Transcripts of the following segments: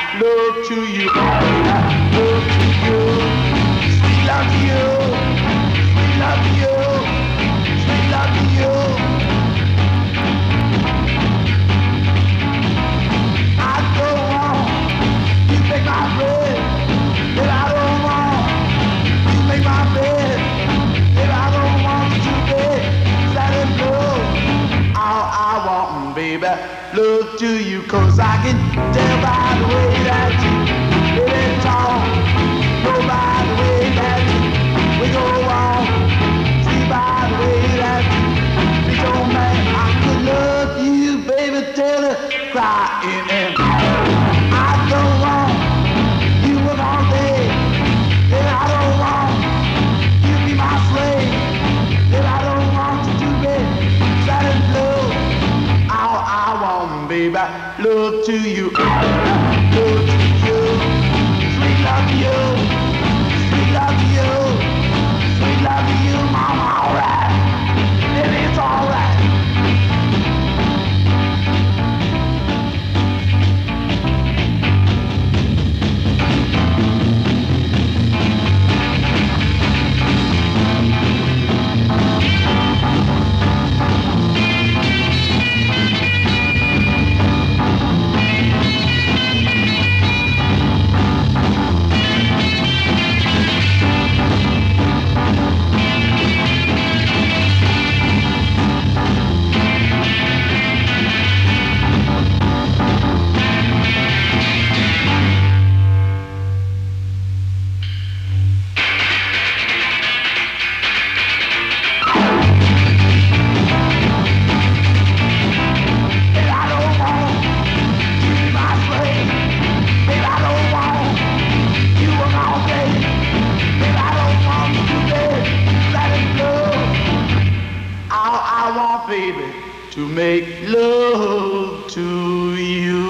love to you, love to you, sweet love to you, sweet love to you, sweet love to you. I don't want you make my bed, and I don't want you make my bed, and I don't want you to be sad and blue. All I want, baby, love to you, 'cause I can tell by the way that you really talk, know by the way that we go on, see by the way that you don't man, I could love you, baby, till it crying, and I don't want you work all day, and I don't want you be my slave, and I don't want you to be sad and blue. All I want, baby, love to you, love to you, sweet love to you, sweet love to you, sweet love to you, mama, alright, and it's alright. Baby, to make love to you.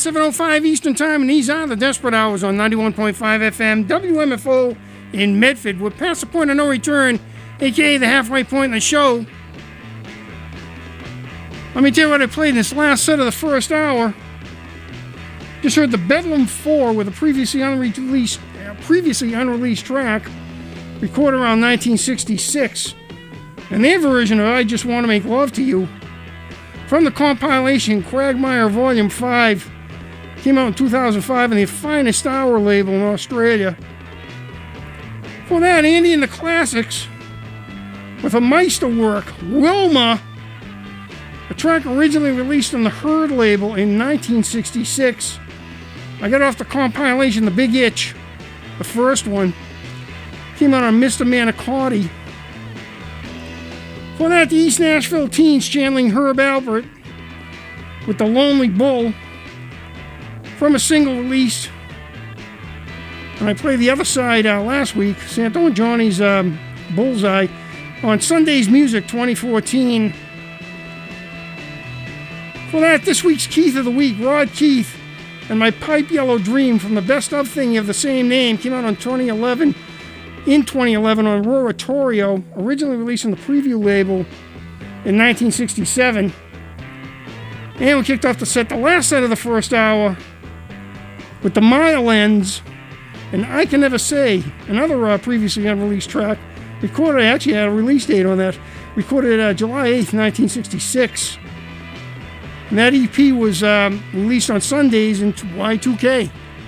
7:05 Eastern Time, and these are the Desperate Hours on 91.5 FM, WMFO in Medford. We're past the point of no return, a.k.a. the halfway point in the show. Let me tell you what I played in this last set of the first hour. Just heard the Bedlam 4 with a previously unreleased track, recorded around 1966. And their version of I Just Want to Make Love to You, from the compilation Quagmire Volume 5, came out in 2005 on the Finest Hour label in Australia. For that, Andy and the Classics with a Meisterwork, Wilma, a track originally released on the Herd label in 1966. I got off the compilation The Big Itch, the first one. Came out on Mr. Manicotti. For that, the East Nashville Teens channeling Herb Alpert with The Lonely Bull from a single release. And I played the other side last week, Santo and Johnny's Bullseye, on Sunday's Music 2014. For that, this week's Keith of the Week, Rod Keith, and My Pipe Yellow Dream from the Best Of thingy of the same name, came out on 2011. In 2011 on Roratorio, originally released on the Preview label in 1967. And we kicked off the set, the last set of the first hour, with the Mile Ends, and I Can Never Say, another previously unreleased track. Recorded, I actually had a release date on that, recorded July 8th, 1966. And that EP was released on Sundays in Y2K.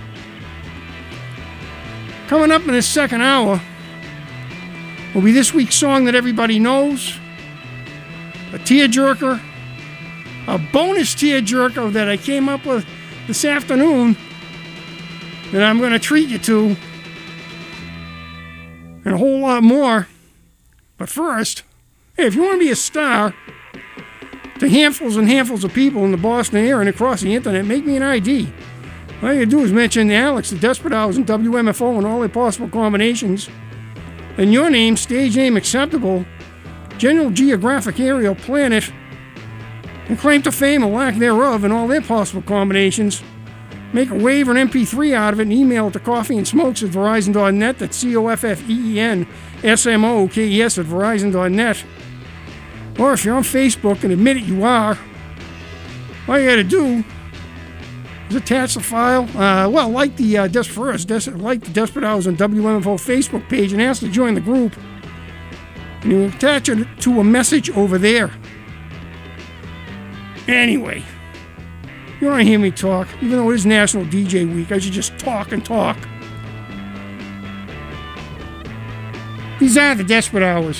Coming up in this second hour will be this week's song that everybody knows, a tearjerker, a bonus tearjerker that I came up with this afternoon that I'm going to treat you to, and a whole lot more. But first, hey, if you want to be a star to handfuls and handfuls of people in the Boston area and across the internet, make me an ID. All you do is mention Alex, the Desperate Hours, and WMFO and all their possible combinations. And your name, stage name acceptable, general geographic area, planet, and claim to fame or lack thereof and all their possible combinations. Make a wave or an MP3 out of it and email it to coffeeandsmokes@verizon.net. That's COFFEENSMOKES at verizon.net. Or if you're on Facebook and admit it you are, all you gotta do is attach the file. Like the like the Desperate Hours on WMFO Facebook page and ask to join the group. And you attach it to a message over there. Anyway, you want to hear me talk? Even though it is National DJ Week, I should just talk and talk. These are the Desperate Hours.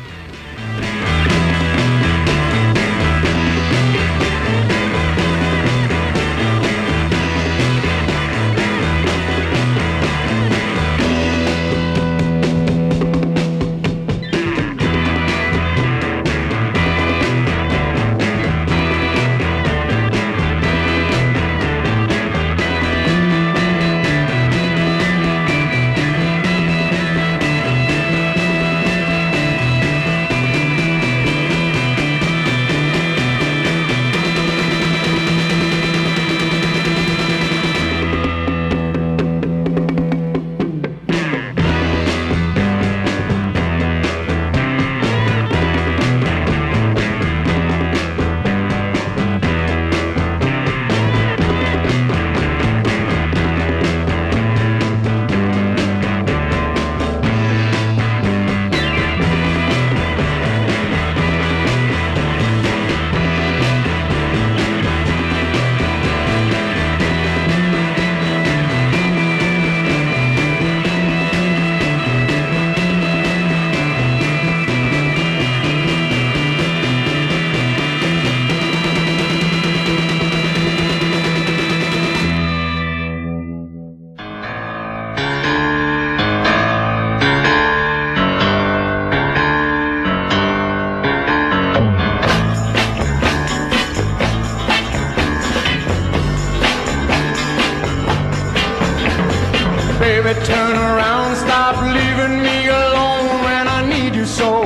Turn around, stop leaving me alone when I need you so.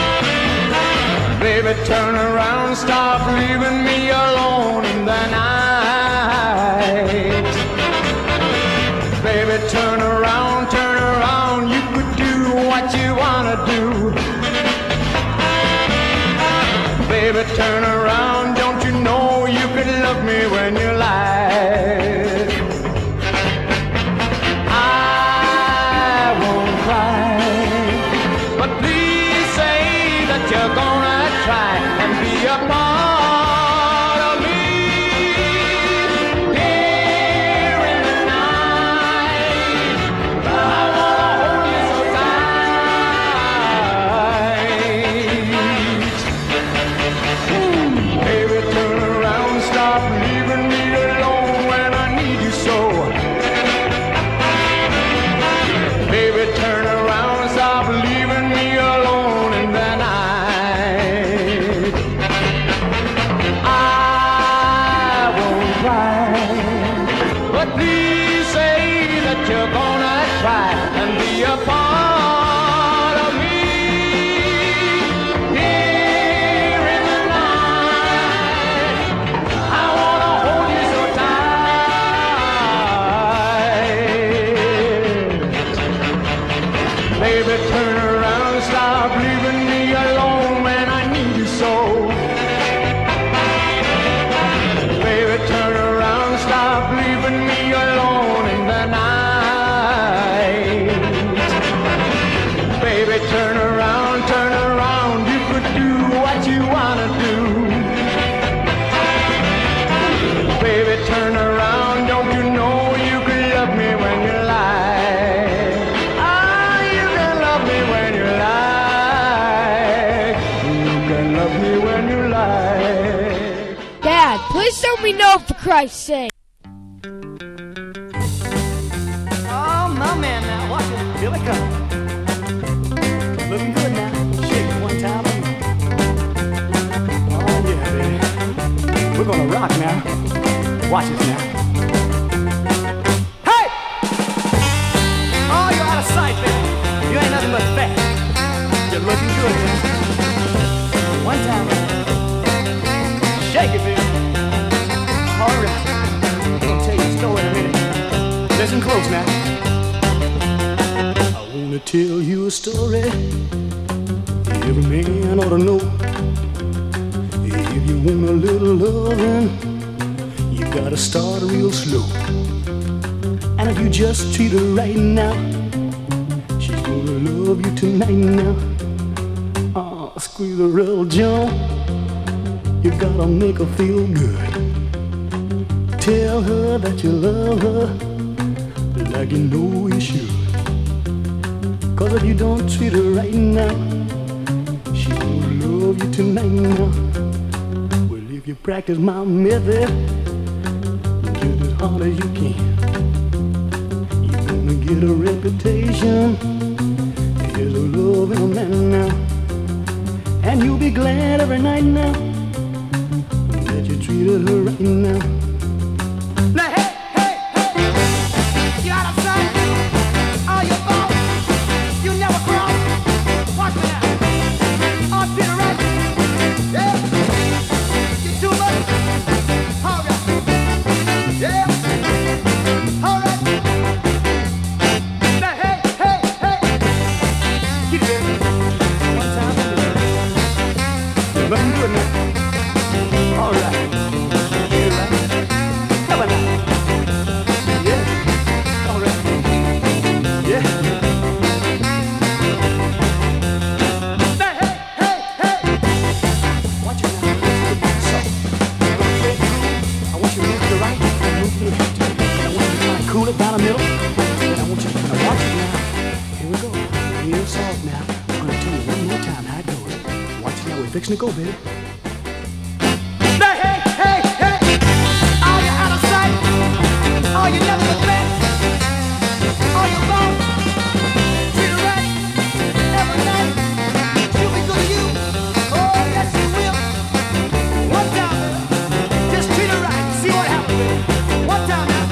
Baby, turn around, stop leaving me alone in the night. but please say that you're gonna try and be a part of me. Here in the night, I wanna hold you so tight. Baby, turn around, stop leaving me alone when I need you so. Baby, turn around, stop leaving me alone in the night. Baby, turn around, you could do what you wanna do. Baby, turn around, don't you know you can love me when you lie? Ah, you can love me when you lie. You can love me when you lie. Dad, please tell me no for Christ's sake. Oh, my man now, watch it. Here it comes. Looking good now. Shake it one time. Oh, yeah, baby. We're gonna rock now. Watch it now. Hey! Oh, you're out of sight, baby. You ain't nothing but fat. You're looking good, man. One time. Shake it, baby. All right. I'm gonna tell you a story in a minute. Listen close now. I wanna tell you a story every man ought to know. If you want a little loving, you gotta start real slow. And if you just treat her right now, she's gonna love you tonight now. Squeeze her real Joe. You gotta make her feel good. Tell her that you love her like you know you should. Cause if you don't treat her right now, she won't love you tonight now. Well, if you practice my method just as hard as you can, you're gonna get a reputation as a loving man now. And you'll be glad every night now that you treated her right now. Now, hey, hey, hey, you out of sight, all your fault, you never cross. Watch me now, I'll treat her right, yeah, you're too much, all right, yeah, all right. Now, hey, hey, hey, get it, baby, one time, looking good now, all right, get it right. Come on now. Yeah. All right. Yeah. Now, hey, hey, hey. Watch it now. So, okay, I want you to move to the right and move to the left. And I want you to kind of cool it down the middle. And I want you to kind of watch it now. Here we go. Real soft now. I'm going to tell you one more time how it goes. Watch it now. We're fixing to go, baby. Now, hey, hey, hey. All you out of sight. All you never look back. All you wrong. Treat her right. Every night. She'll be good to you. Oh, yes, she will. One time, baby. Just treat her right. See what happens, baby. One time now.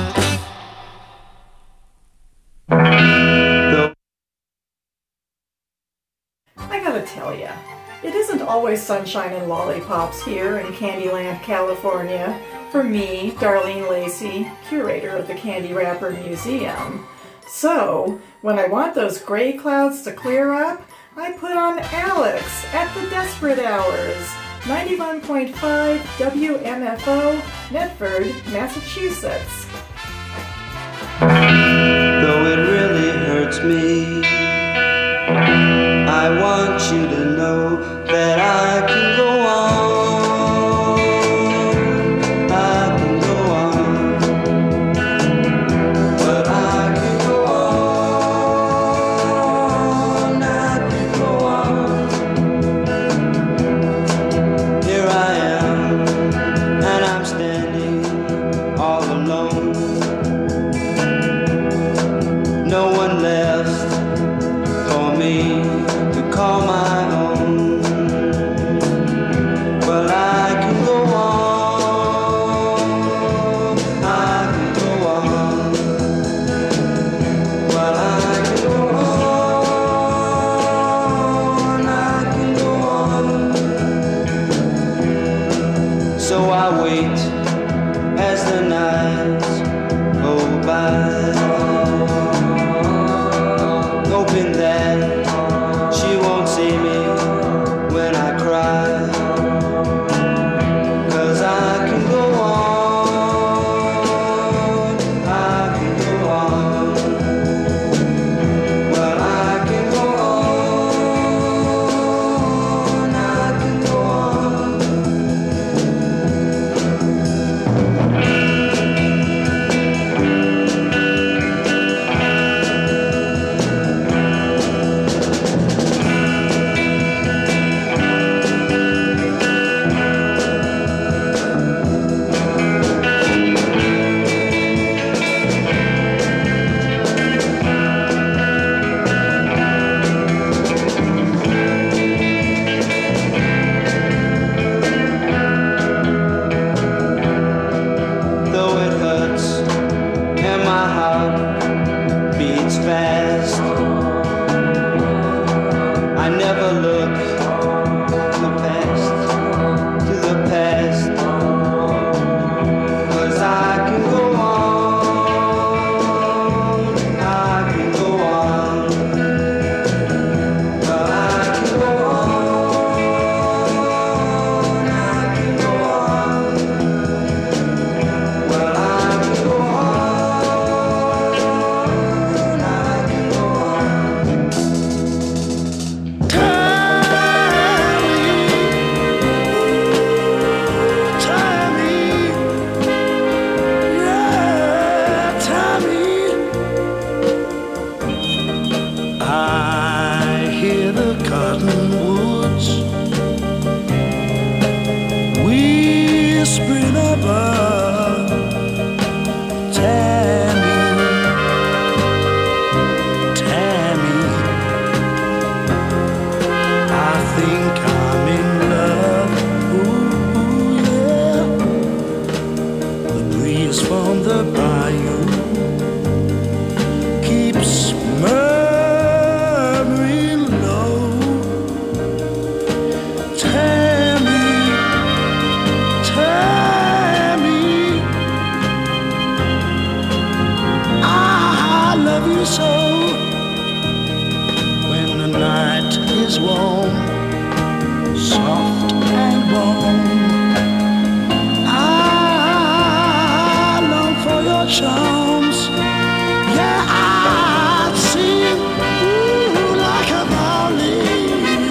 I gotta tell ya, it isn't always sunshine and lollipops here in Candyland, California. For me, Darlene Lacey, curator of the Candy Wrapper Museum. So, when I want those gray clouds to clear up, I put on Alex at the Desperate Hours, 91.5 WMFO, Medford, Massachusetts. Though it really hurts me, I want you to know that I can go on. I can go on. But I can go on. I can go on. Here I am, and I'm standing all alone. No one left for me to call my me so when the night is warm, soft and warm. I long for your charms. Yeah, I'd sing ooh, like a violin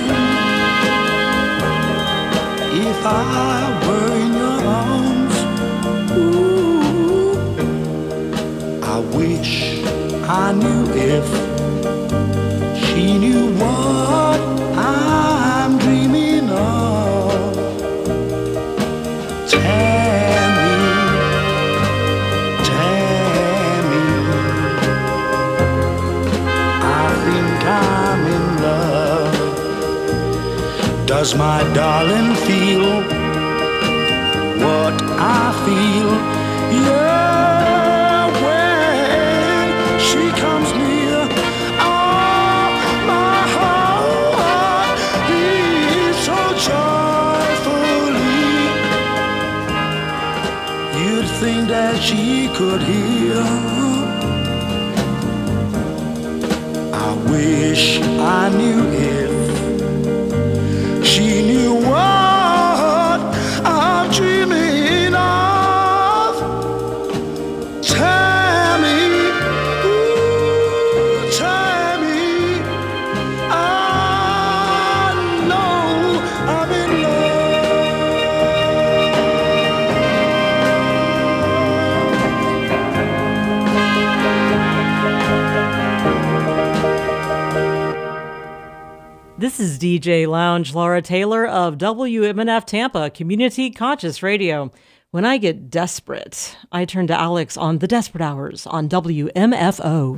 if I were in your arms. Ooh, I wish I knew if she knew what I'm dreaming of. Tammy, Tammy, I think I'm in love. Does my darling feel what I feel? Yeah, when she comes near, oh, my heart beats so joyfully. You'd think that she could hear. I wish I knew if she knew what I'm dreaming of. Tammy, ooh, Tammy, I know I'm in This is DJ Lounge Laura Taylor of WMNF Tampa, Community Conscious Radio. When I get desperate, I turn to Alex on The Desperate Hours on WMFO.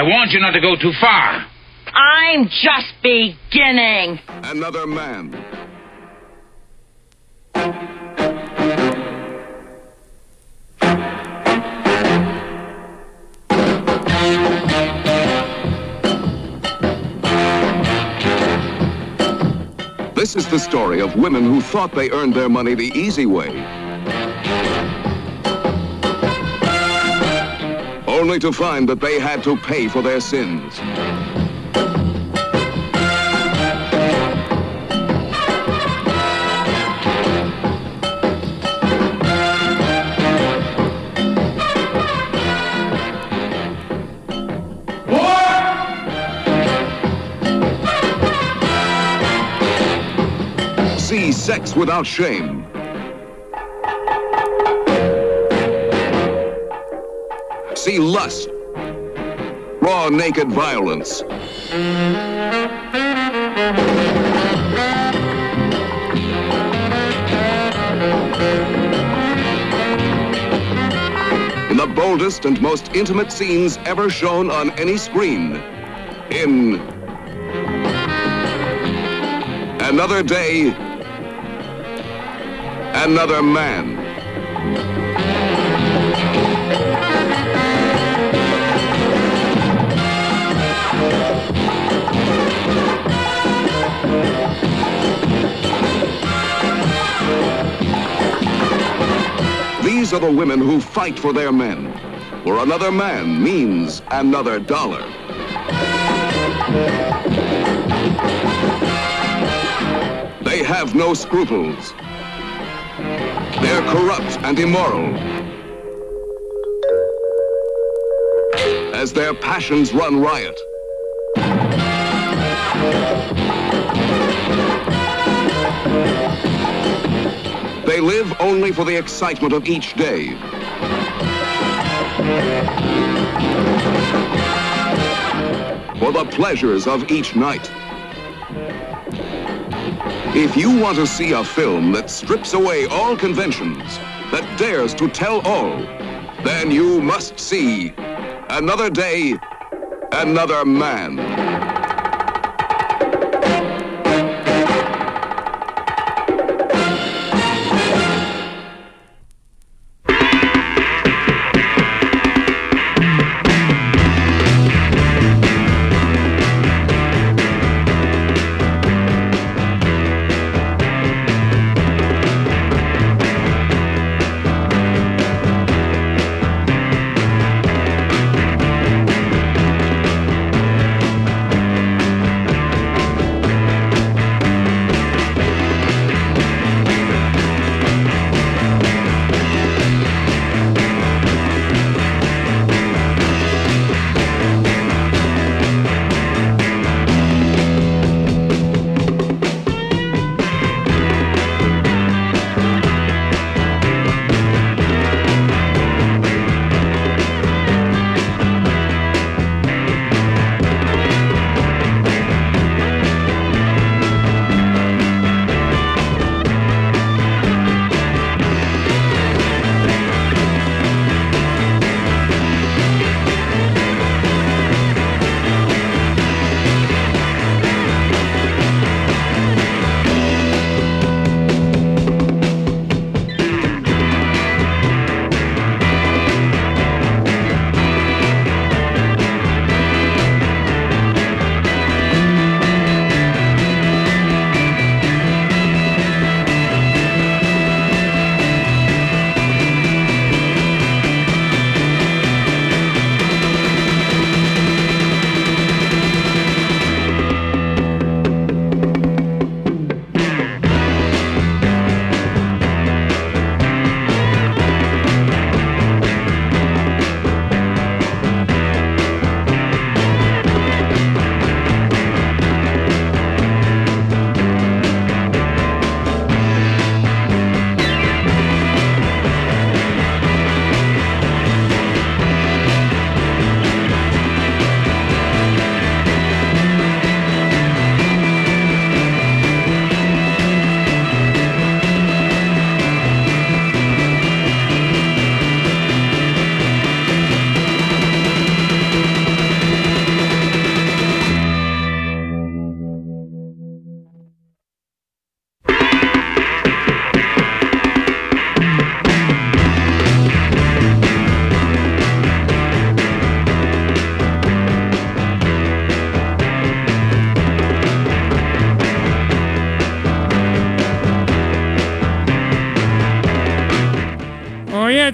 I warned you not to go too far. I'm just beginning. Another man. This is the story of women who thought they earned their money the easy way, only to find that they had to pay for their sins. See Sex Without Shame. See Lust. Raw, naked violence. In the boldest and most intimate scenes ever shown on any screen. In Another Day, Another Man. These are the women who fight for their men, for another man means another dollar. They have no scruples. They're corrupt and immoral. As their passions run riot. They live only for the excitement of each day. For the pleasures of each night. If you want to see a film that strips away all conventions, that dares to tell all, then you must see Another Day, Another Man.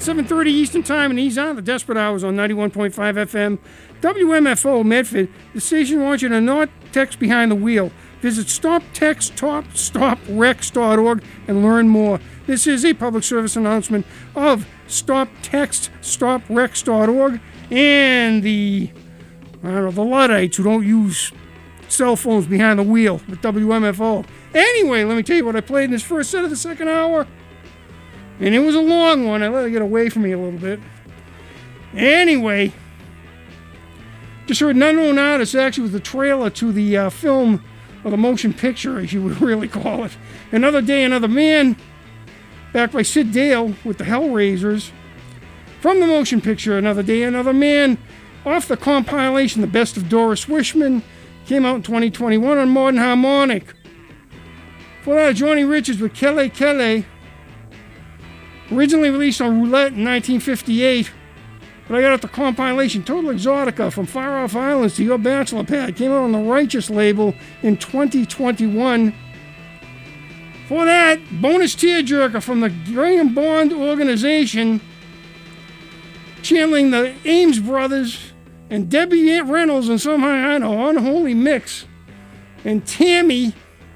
7:30 Eastern Time, and he's on the Desperate Hours on 91.5 FM. WMFO Medford. The station wants you to not text behind the wheel. Visit StopTextStopRex.org and learn more. This is a public service announcement of StopTextStopRex.org and the Luddites who don't use cell phones behind the wheel with WMFO. Anyway, let me tell you what I played in this first set of the second hour. And it was a long one. I let it get away from me a little bit. Anyway, just heard an unknown artist. Actually, was the trailer to the film, or the motion picture, as you would really call it. Another Day, Another Man, backed by Sid Dale with the Hellraisers. From the motion picture, Another Day, Another Man, off the compilation, The Best of Doris Wishman, came out in 2021 on Modern Harmonic. For that, Johnny Richards with Kele Kele, originally released on Roulette in 1958, but I got out the compilation Total Exotica, From Far Off Islands to Your Bachelor Pad, came out on the Righteous label in 2021. For that, bonus tearjerker from the Graham Bond organization, channeling the Ames brothers and Debbie Reynolds and somehow I know Unholy Mix and Tammy.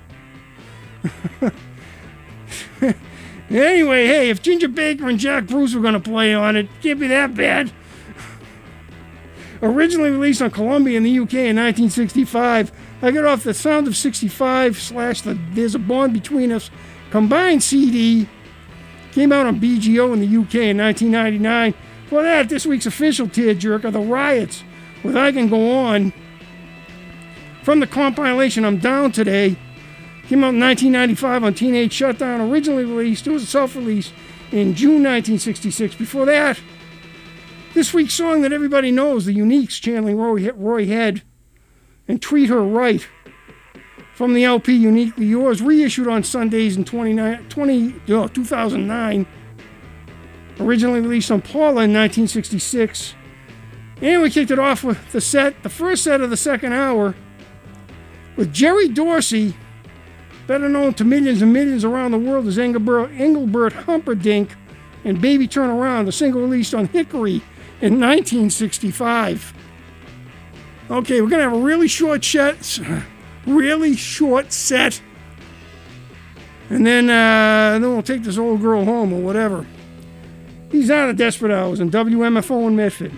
Anyway, hey, if Ginger Baker and Jack Bruce were going to play on it, can't be that bad. Originally released on Columbia in the UK in 1965, I got off the Sound of 65 / the There's a Bond Between Us combined CD. Came out on BGO in the UK in 1999. For that, this week's official tearjerker, The Riots, with I Can Go On. From the compilation I'm Down Today, came out in 1995 on Teenage Shutdown, originally released, it was a self-release, in June 1966. Before that, this week's song that everybody knows, The Uniques, channeling Roy Head, and Treat Her Right, from the LP Uniquely Yours, reissued on Sundays in 2009, originally released on Paula in 1966. And we kicked it off with the first set of the second hour, with Jerry Dorsey, better known to millions and millions around the world as Engelbert Humperdinck, and Baby Turn Around, a single released on Hickory in 1965. Okay, we're going to have a really short set, and then we'll take this old girl home or whatever. He's on the Desperate Hours on WMFO in Medford.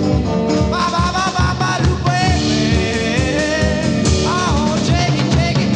Take it.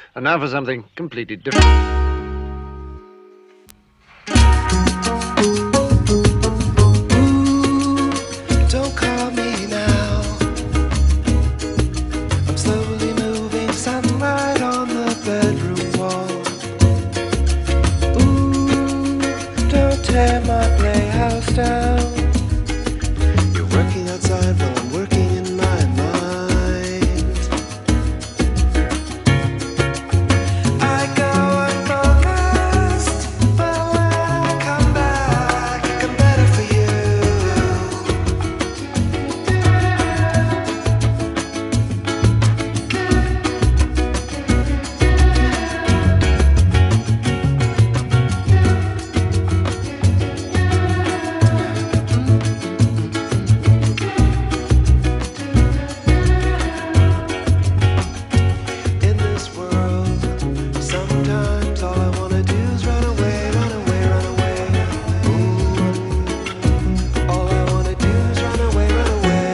And now for something completely different. Don't call me now. I'm slowly moving sunlight on the bedroom wall. Ooh, don't tear my playhouse down. You're working outside while I'm working in my mind. I go unfocused, but when I come back, I'm better for you. In this world, sometimes all I wanna do is run away, run away, run away. Ooh, all I wanna do is run away, run away.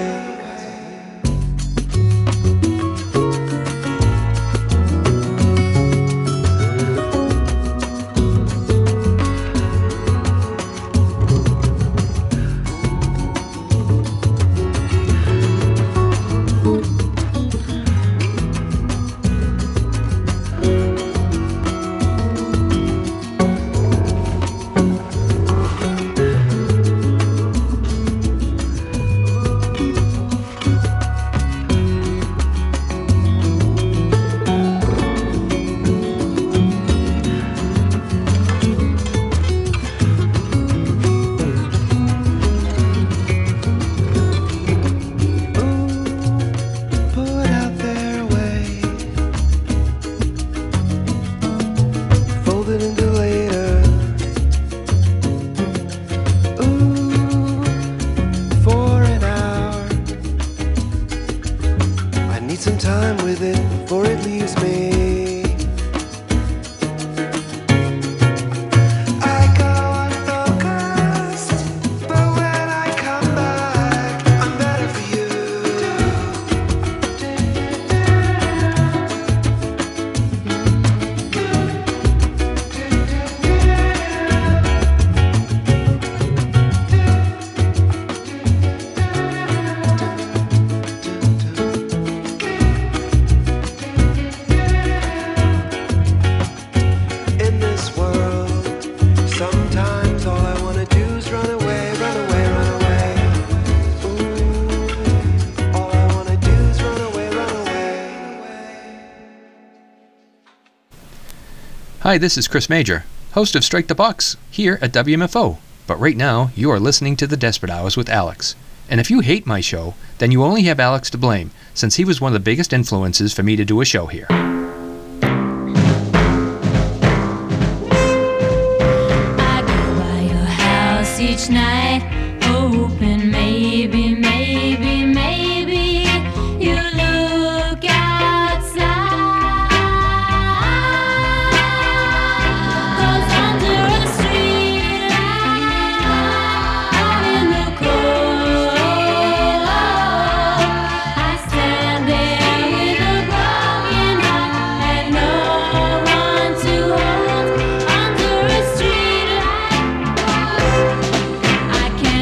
Put out their way, fold it into later. Ooh, for an hour. I need some time with it before it leaves me. I go unfocused, but when I come back, I'm better for you. In this world, sometimes all I wanna do is run away, run away, run away. Ooh, all I wanna do is run away, run away. Hi, this is Chris Major, host of Strike the Box, here at WMFO. But right now, you are listening to The Desperate Hours with Alex. And if you hate my show, then you only have Alex to blame, since he was one of the biggest influences for me to do a show here. I go by your house each night, hoping maybe, maybe, maybe you look outside. 'Cause under a street light in the cold, I stand there with a broken heart and no one to hold. Under a street light, I can't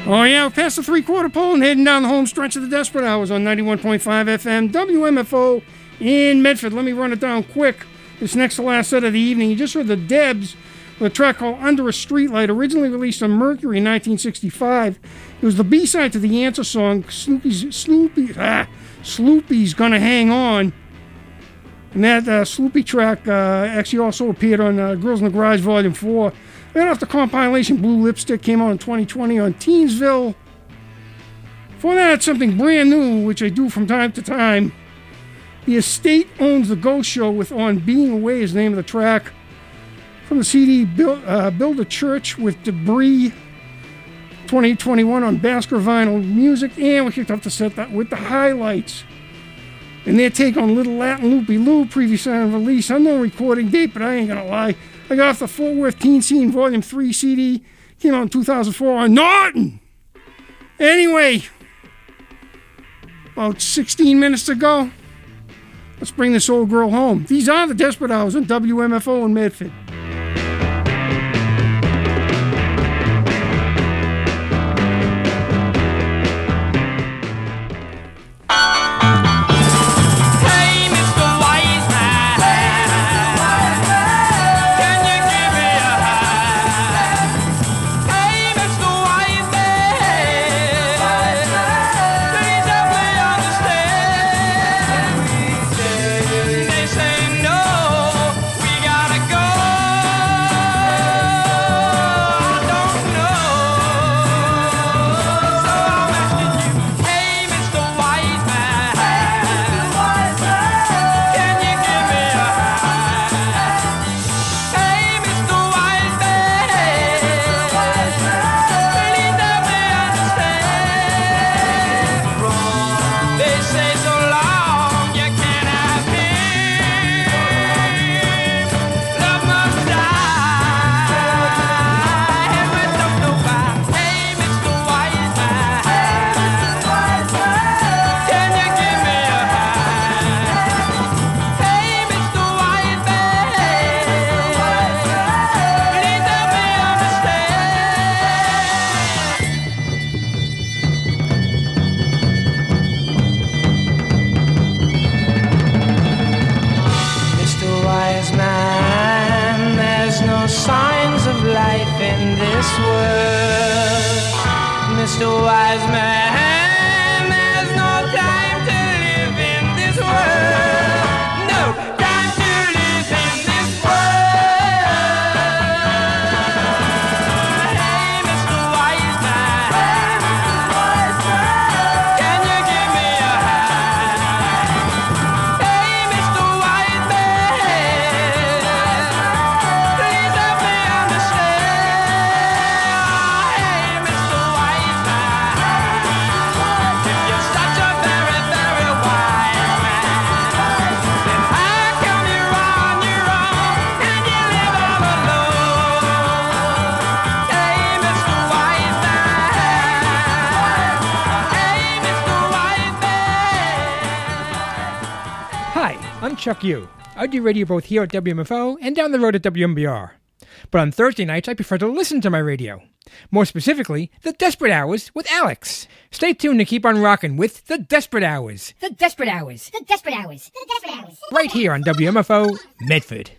Oh, yeah, we're past the three-quarter pole and heading down the home stretch of the Desperate Hours on 91.5 FM, WMFO in Medford. Let me run it down quick. This next to last set of the evening. You just heard the Debs with a track called Under a Streetlight, originally released on Mercury in 1965. It was the B-side to the Answer song, Sloopy's Gonna Hang On. And that Sloopy track actually also appeared on Girls in the Garage Volume 4. Right off the compilation, Blue Lipstick came out in 2020 on Teensville. Before that, something brand new, which I do from time to time. The Estate Owns the Ghost Show with On Being Away is the name of the track. From the CD Build a Church with Debris 2021 on Basker Vinyl Music. And we kicked off the set that with the Highlights. And their take on Little Latin Loopy Loo, previously on release. Unknown recording date, but I ain't gonna lie. I got off the Fort Worth Teen Scene Volume 3 CD. Came out in 2004 on Norton. Anyway, about 16 minutes to go. Let's bring this old girl home. These are the Desperate Hours on WMFO in Medford. Chuck U. I do radio both here at WMFO and down the road at WMBR. But on Thursday nights, I prefer to listen to my radio. More specifically, The Desperate Hours with Alex. Stay tuned to keep on rocking with The Desperate Hours. The Desperate Hours. The Desperate Hours. The Desperate Hours. Right here on WMFO, Medford.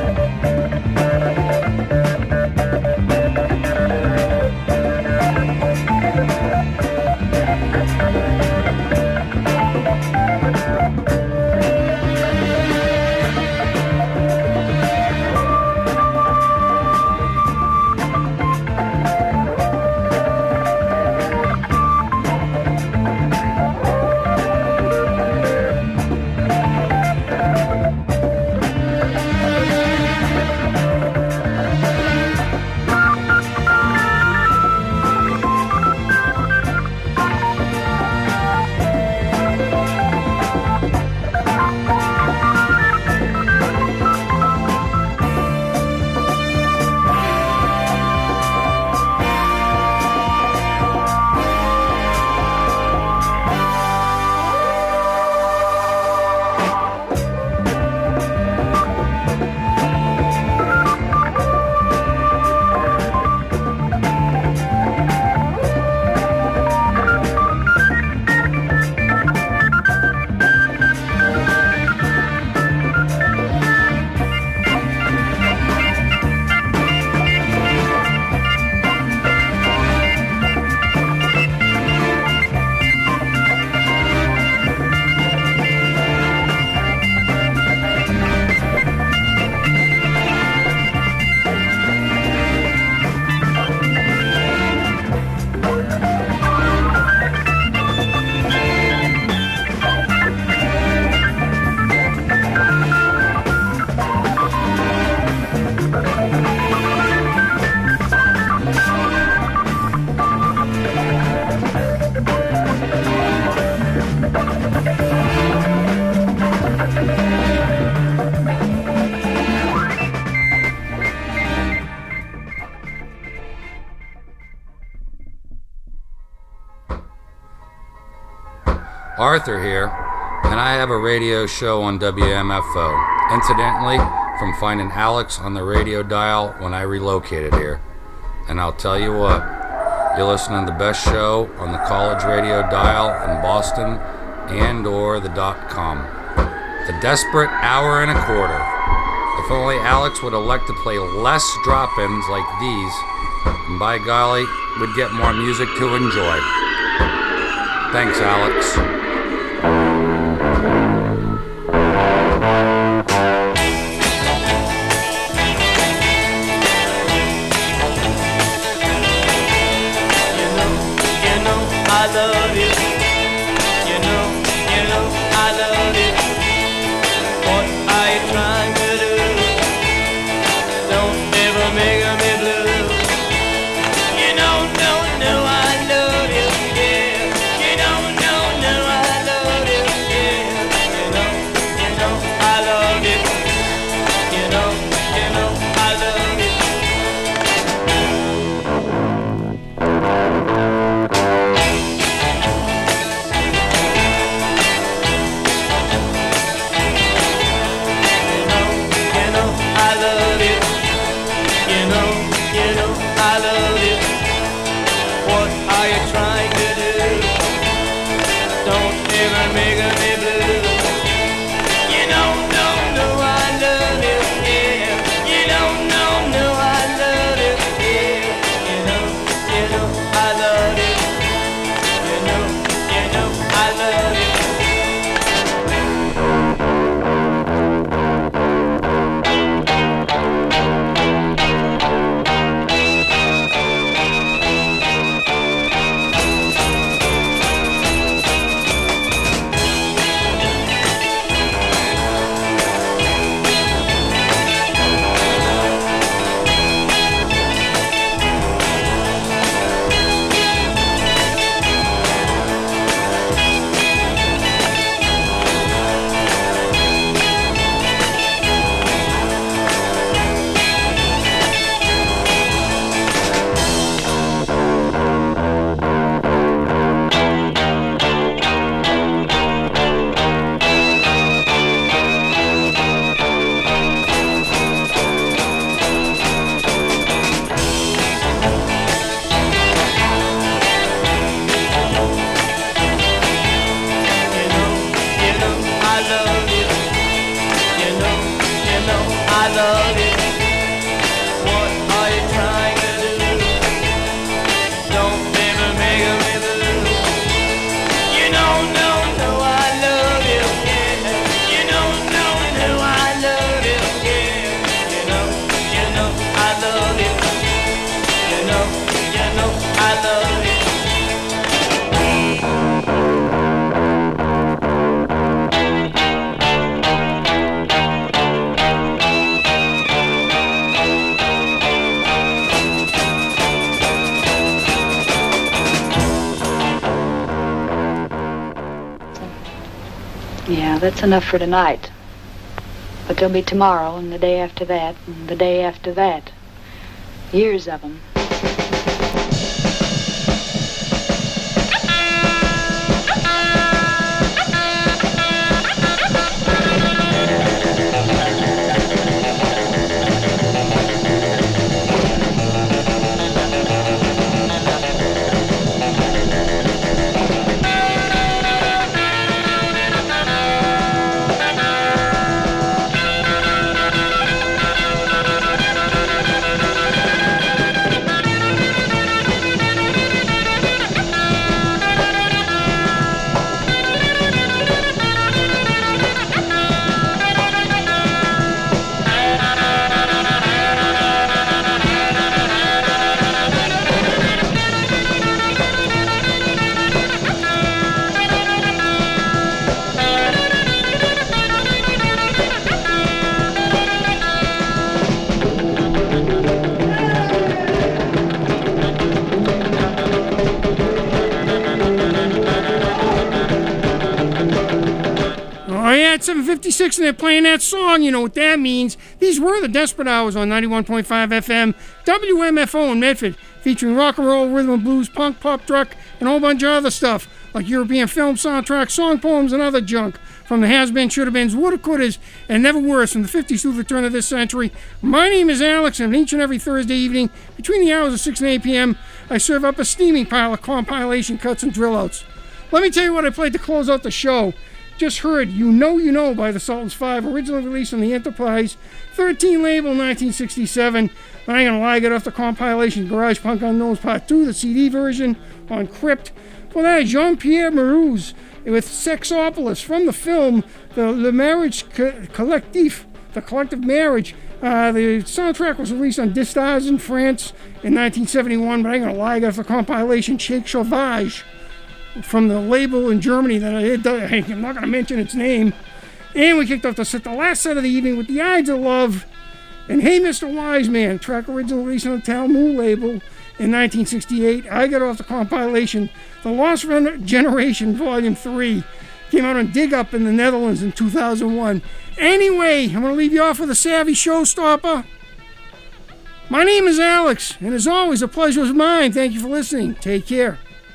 Arthur here, and I have a radio show on WMFO. Incidentally, from finding Alex on the radio dial when I relocated here. And I'll tell you what, you're listening to the best show on the college radio dial in Boston and or the .com. The Desperate Hour and a Quarter. If only Alex would elect to play less drop-ins like these, and by golly, we'd get more music to enjoy. Thanks, Alex. I love you. You know, I love you. What are you trying to do? Don't ever make me blue. You know, no, I love you, yeah. You know, I Now, that's enough for tonight. But there'll be tomorrow, and the day after that, and the day after that. Years of them. At 7:56 and they're playing that song, you know what that means. These were the Desperate Hours on 91.5 FM, WMFO in Medford, featuring rock and roll, rhythm and blues, punk, pop, truck, and a whole bunch of other stuff, like European film soundtracks, song poems, and other junk, from the has-been, should-have-beens, woulda-couldas, and never worse, from the 50s through the turn of this century. My name is Alex, and each and every Thursday evening, between the hours of 6 and 8 p.m., I serve up a steaming pile of compilation cuts and drill-outs. Let me tell you what I played to close out the show. Just heard You Know by the Sultans 5, originally released on the Enterprise 13 label, 1967. But I ain't gonna lie, I got off the compilation Garage Punk Unknowns Part 2, the CD version on Crypt. For that, Jean-Pierre Marouz with Sexopolis from the film The Marriage Collectif, The Collective Marriage. The soundtrack was released on Distas in France in 1971, but I ain't gonna lie, I got off the compilation Shake Sauvage from the label in Germany that I'm not going to mention its name. And we kicked off the last set of the evening with The Ides of Love and Hey Mr. Wise Man, track originally released on the Talmud label in 1968. I got off the compilation The Lost Generation Volume 3. Came out on Dig Up in the Netherlands in 2001. Anyway, I'm going to leave you off with a savvy showstopper. My name is Alex, and as always, a pleasure is mine. Thank you for listening. Take care.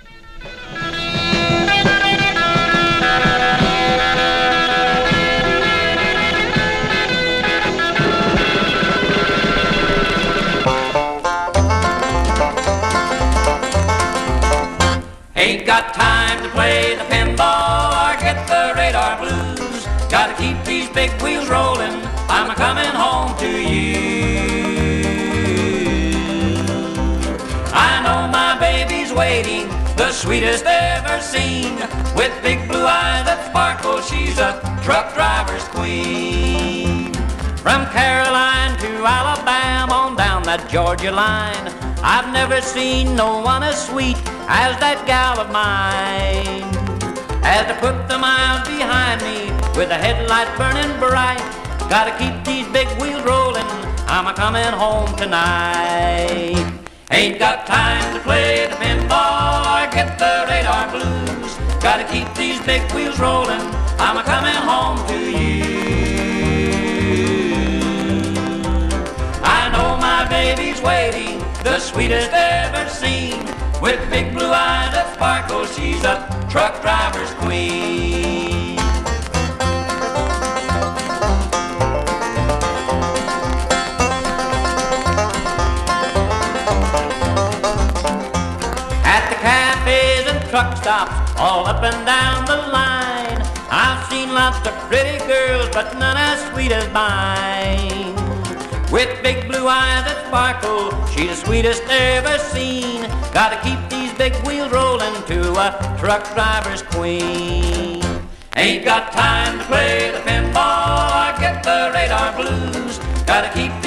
Ain't got time to play the pinball or get the radar blues. Gotta keep these big wheels rolling. I'm a-coming home to you. I know my baby's waiting, the sweetest ever seen. With big blue eyes that sparkle, she's a truck driver's queen. From Caroline to Alabama on down that Georgia line, I've never seen no one as sweet as that gal of mine. As I put the miles behind me with the headlight burning bright, gotta keep these big wheels rolling, I'm a-coming home tonight. Ain't got time to play the pinball or get the radar blues. Gotta keep these big wheels rolling, I'm a-coming home to you. I know my baby's waiting, the sweetest ever seen. With big blue eyes that sparkle, she's a truck driver's queen. At the cafes and truck stops, all up and down the line, I've seen lots of pretty girls, but none as sweet as mine. With big blue eyes that sparkle, she's the sweetest ever seen. Gotta keep these big wheels rolling to a truck driver's queen. Ain't got time to play the pinball or get the radar blues. Gotta keep